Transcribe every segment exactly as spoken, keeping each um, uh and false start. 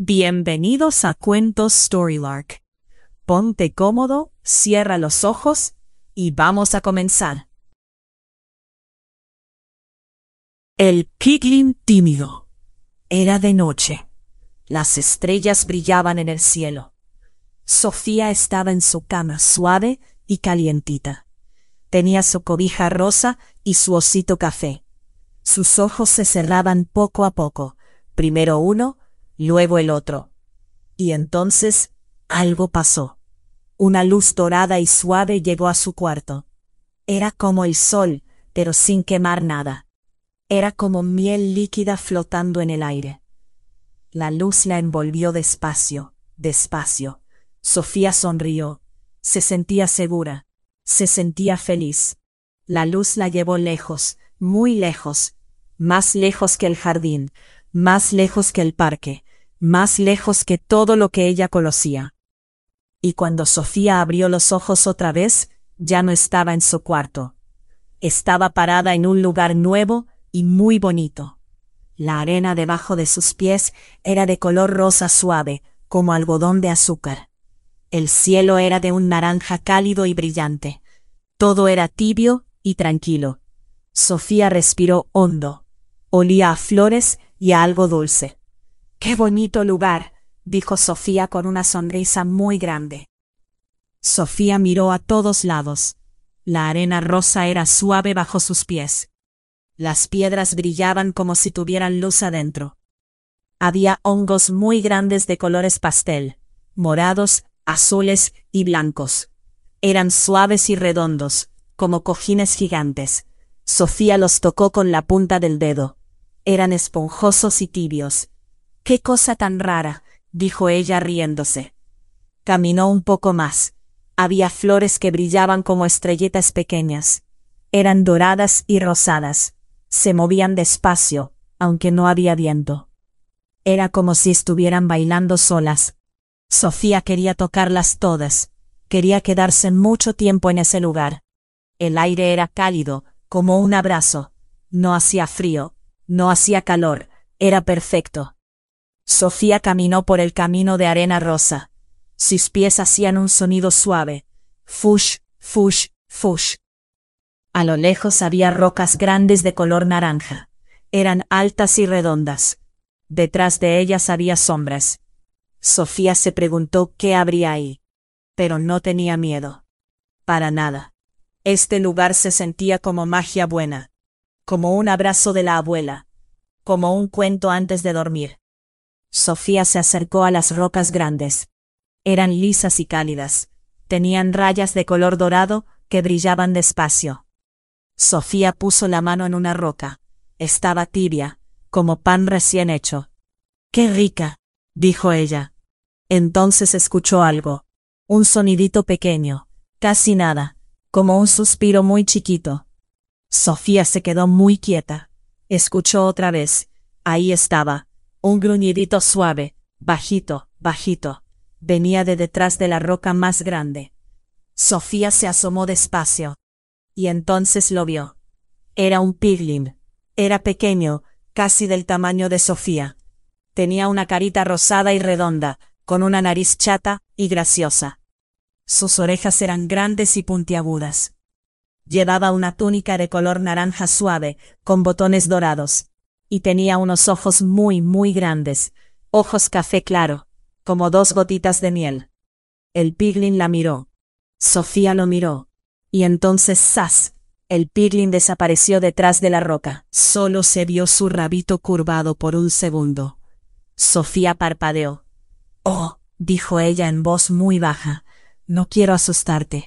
Bienvenidos a Cuentos Storylark. Ponte cómodo, cierra los ojos y vamos a comenzar. El piglin tímido. Era de noche. Las estrellas brillaban en el cielo. Sofía estaba en su cama suave y calientita. Tenía su cobija rosa y su osito café. Sus ojos se cerraban poco a poco, primero uno, luego el otro. Y entonces algo pasó. Una luz dorada y suave llegó a su cuarto. Era como el sol, pero sin quemar nada. Era como miel líquida flotando en el aire. La luz la envolvió despacio, despacio. Sofía sonrió. Se sentía segura. Se sentía feliz. La luz la llevó lejos, muy lejos. Más lejos que el jardín, más lejos que el parque, más lejos que todo lo que ella conocía. Y cuando Sofía abrió los ojos otra vez, ya no estaba en su cuarto. Estaba parada en un lugar nuevo y muy bonito. La arena debajo de sus pies era de color rosa suave, como algodón de azúcar. El cielo era de un naranja cálido y brillante. Todo era tibio y tranquilo. Sofía respiró hondo. Olía a flores y a algo dulce. ¡Qué bonito lugar!, dijo Sofía con una sonrisa muy grande. Sofía miró a todos lados. La arena rosa era suave bajo sus pies. Las piedras brillaban como si tuvieran luz adentro. Había hongos muy grandes de colores pastel, morados, azules y blancos. Eran suaves y redondos, como cojines gigantes. Sofía los tocó con la punta del dedo. Eran esponjosos y tibios. ¡Qué cosa tan rara!, dijo ella riéndose. Caminó un poco más. Había flores que brillaban como estrellitas pequeñas. Eran doradas y rosadas. Se movían despacio, aunque no había viento. Era como si estuvieran bailando solas. Sofía quería tocarlas todas. Quería quedarse mucho tiempo en ese lugar. El aire era cálido, como un abrazo. No hacía frío. No hacía calor, era perfecto. Sofía caminó por el camino de arena rosa. Sus pies hacían un sonido suave. Fush, fush, fush. A lo lejos había rocas grandes de color naranja. Eran altas y redondas. Detrás de ellas había sombras. Sofía se preguntó qué habría ahí. Pero no tenía miedo. Para nada. Este lugar se sentía como magia buena. Como un abrazo de la abuela, como un cuento antes de dormir. Sofía se acercó a las rocas grandes. Eran lisas y cálidas. Tenían rayas de color dorado que brillaban despacio. Sofía puso la mano en una roca. Estaba tibia, como pan recién hecho. ¡Qué rica!, dijo ella. Entonces escuchó algo. Un sonidito pequeño, casi nada, como un suspiro muy chiquito. Sofía se quedó muy quieta. Escuchó otra vez. Ahí estaba. Un gruñidito suave, bajito, bajito. Venía de detrás de la roca más grande. Sofía se asomó despacio. Y entonces lo vio. Era un piglin. Era pequeño, casi del tamaño de Sofía. Tenía una carita rosada y redonda, con una nariz chata y graciosa. Sus orejas eran grandes y puntiagudas. Llevaba una túnica de color naranja suave, con botones dorados. Y tenía unos ojos muy, muy grandes, ojos café claro, como dos gotitas de miel. El piglin la miró. Sofía lo miró. Y entonces ¡zas! El piglin desapareció detrás de la roca. Solo se vio su rabito curvado por un segundo. Sofía parpadeó. «Oh», dijo ella en voz muy baja, «no quiero asustarte».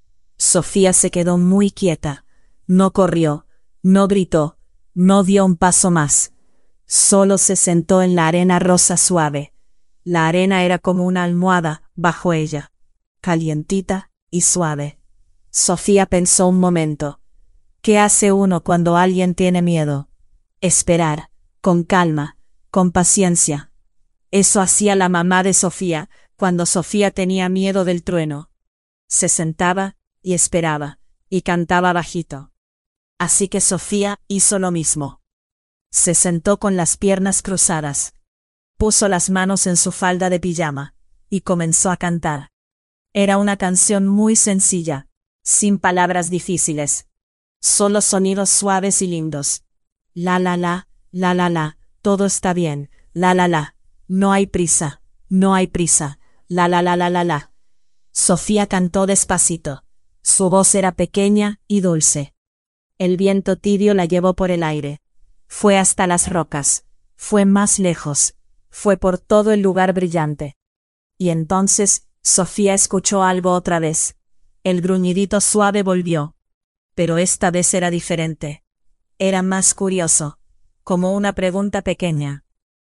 Sofía se quedó muy quieta. No corrió, no gritó, no dio un paso más. Solo se sentó en la arena rosa suave. La arena era como una almohada bajo ella, calientita y suave. Sofía pensó un momento. ¿Qué hace uno cuando alguien tiene miedo? Esperar, con calma, con paciencia. Eso hacía la mamá de Sofía cuando Sofía tenía miedo del trueno. Se sentaba y esperaba, y cantaba bajito. Así que Sofía hizo lo mismo. Se sentó con las piernas cruzadas. Puso las manos en su falda de pijama y comenzó a cantar. Era una canción muy sencilla, sin palabras difíciles. Solo sonidos suaves y lindos. La la la, la la la, todo está bien, la la la, no hay prisa, no hay prisa, la la la la la la. Sofía cantó despacito. Su voz era pequeña y dulce. El viento tibio la llevó por el aire. Fue hasta las rocas, fue más lejos, fue por todo el lugar brillante. Y entonces, Sofía escuchó algo otra vez. El gruñidito suave volvió. Pero esta vez era diferente. Era más curioso, como una pregunta pequeña.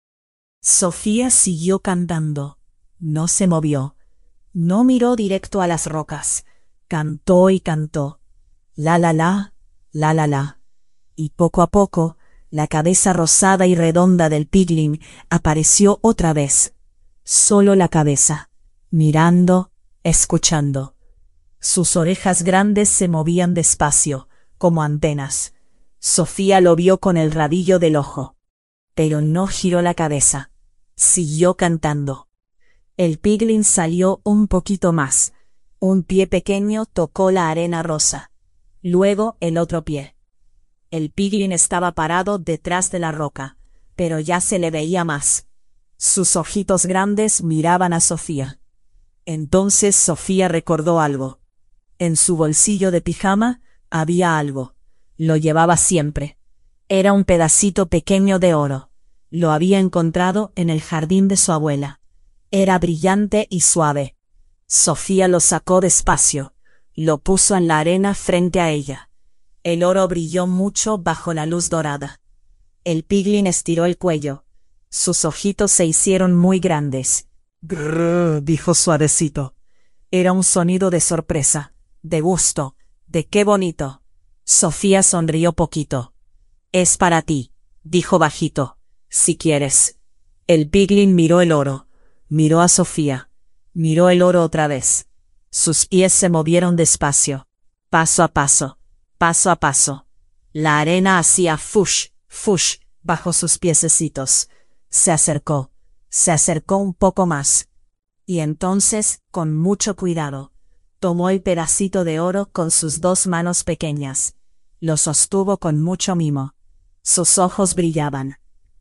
Sofía siguió cantando. No se movió. No miró directo a las rocas. Cantó y cantó. La la la, la la la. Y poco a poco, la cabeza rosada y redonda del piglin apareció otra vez. Solo la cabeza, mirando, escuchando. Sus orejas grandes se movían despacio, como antenas. Sofía lo vio con el rabillo del ojo. Pero no giró la cabeza. Siguió cantando. El piglin salió un poquito más. Un pie pequeño tocó la arena rosa. Luego el otro pie. El piglin estaba parado detrás de la roca, pero ya se le veía más. Sus ojitos grandes miraban a Sofía. Entonces Sofía recordó algo. En su bolsillo de pijama había algo. Lo llevaba siempre. Era un pedacito pequeño de oro. Lo había encontrado en el jardín de su abuela. Era brillante y suave. Sofía lo sacó despacio. Lo puso en la arena frente a ella. El oro brilló mucho bajo la luz dorada. El piglin estiró el cuello. Sus ojitos se hicieron muy grandes. Grrr, dijo suavecito. Era un sonido de sorpresa, de gusto, de qué bonito. Sofía sonrió poquito. Es para ti, dijo bajito, si quieres. El piglin miró el oro, miró a Sofía, miró el oro otra vez. Sus pies se movieron despacio, paso a paso, paso a paso. La arena hacía fush, fush, bajo sus piececitos. Se acercó, se acercó un poco más. Y entonces, con mucho cuidado, tomó el pedacito de oro con sus dos manos pequeñas. Lo sostuvo con mucho mimo. Sus ojos brillaban.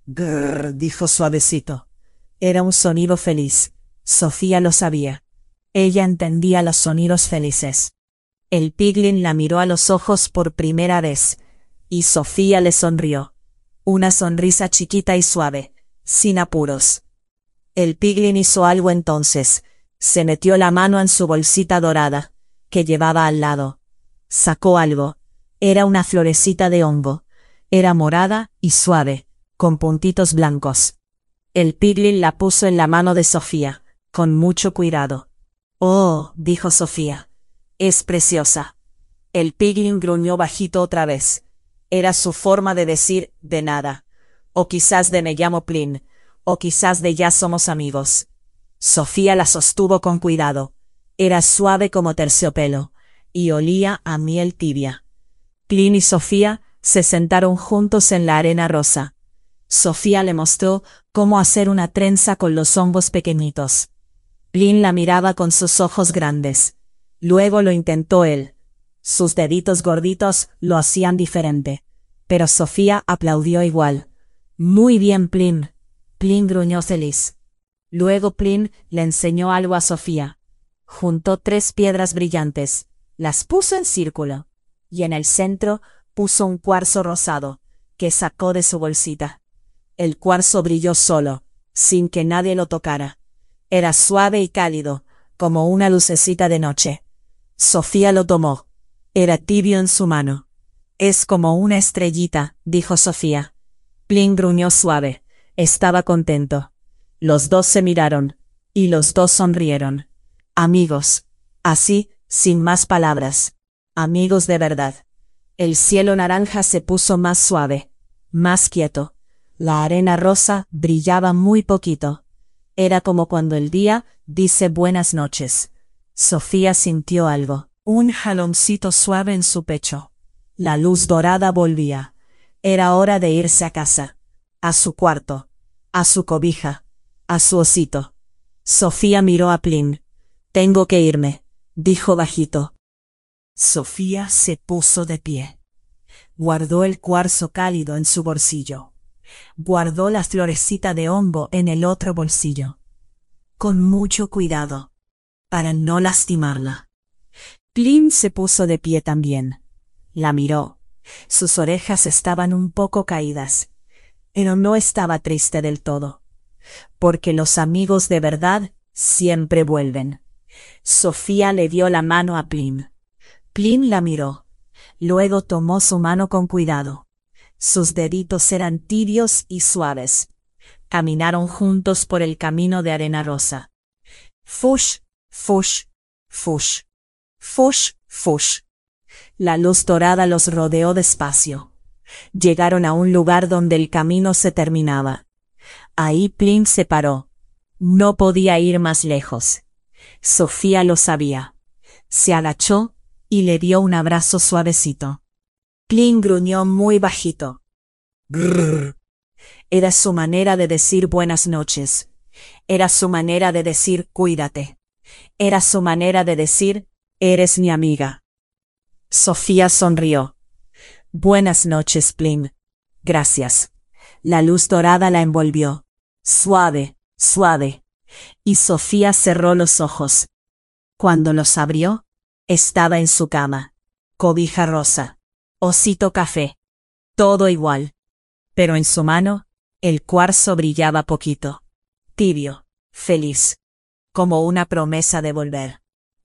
Grrr, dijo suavecito. Era un sonido feliz. Sofía lo sabía. Ella entendía los sonidos felices. El piglin la miró a los ojos por primera vez, y Sofía le sonrió. Una sonrisa chiquita y suave, sin apuros. El piglin hizo algo entonces. Se metió la mano en su bolsita dorada, que llevaba al lado. Sacó algo. Era una florecita de hongo. Era morada y suave, con puntitos blancos. El piglin la puso en la mano de Sofía, con mucho cuidado. «Oh», dijo Sofía, «es preciosa». El piglin gruñó bajito otra vez. Era su forma de decir «de nada». O quizás de «me llamo Plin», o quizás de «ya somos amigos». Sofía la sostuvo con cuidado. Era suave como terciopelo, y olía a miel tibia. Plin y Sofía se sentaron juntos en la arena rosa. Sofía le mostró cómo hacer una trenza con los hongos pequeñitos. Plin la miraba con sus ojos grandes. Luego lo intentó él. Sus deditos gorditos lo hacían diferente, pero Sofía aplaudió igual. «Muy bien, Plin». Plin gruñó feliz. Luego Plin le enseñó algo a Sofía. Juntó tres piedras brillantes, las puso en círculo, y en el centro puso un cuarzo rosado, que sacó de su bolsita. El cuarzo brilló solo, sin que nadie lo tocara. Era suave y cálido, como una lucecita de noche. Sofía lo tomó. Era tibio en su mano. «Es como una estrellita», dijo Sofía. Plin gruñó suave. Estaba contento. Los dos se miraron, y los dos sonrieron. Amigos. Así, sin más palabras. Amigos de verdad. El cielo naranja se puso más suave, más quieto. La arena rosa brillaba muy poquito. Era como cuando el día dice buenas noches. Sofía sintió algo, un jaloncito suave en su pecho. La luz dorada volvía. Era hora de irse a casa, a su cuarto, a su cobija. a su osito. Sofía miró a Plym. Tengo que irme, dijo bajito. Sofía se puso de pie. Guardó el cuarzo cálido en su bolsillo. Guardó la florecita de hongo en el otro bolsillo. Con mucho cuidado, para no lastimarla. Plym se puso de pie también. La miró. Sus orejas estaban un poco caídas, pero no estaba triste del todo, porque los amigos de verdad siempre vuelven. Sofía le dio la mano a Plym. Plym la miró. Luego tomó su mano con cuidado. Sus deditos eran tibios y suaves. Caminaron juntos por el camino de arena rosa. Fush, fush, fush. Fush, fush. La luz dorada los rodeó despacio. Llegaron a un lugar donde el camino se terminaba. Ahí Plym se paró. No podía ir más lejos. Sofía lo sabía. Se agachó y le dio un abrazo suavecito. Plym gruñó muy bajito. Grrr. Era su manera de decir buenas noches. Era su manera de decir cuídate. Era su manera de decir eres mi amiga. Sofía sonrió. Buenas noches, Plym. Gracias. La luz dorada la envolvió. Suave, suave. Y Sofía cerró los ojos. Cuando los abrió, estaba en su cama. Cobija rosa. Osito café. Todo igual. Pero en su mano, el cuarzo brillaba poquito. Tibio, feliz. Como una promesa de volver.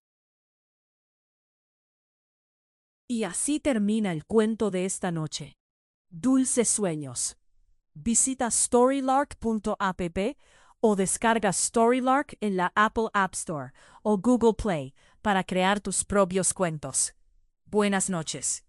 Y así termina el cuento de esta noche. Dulces sueños. Visita storylark punto app o descarga Storylark en la Apple App Store o Google Play para crear tus propios cuentos. Buenas noches.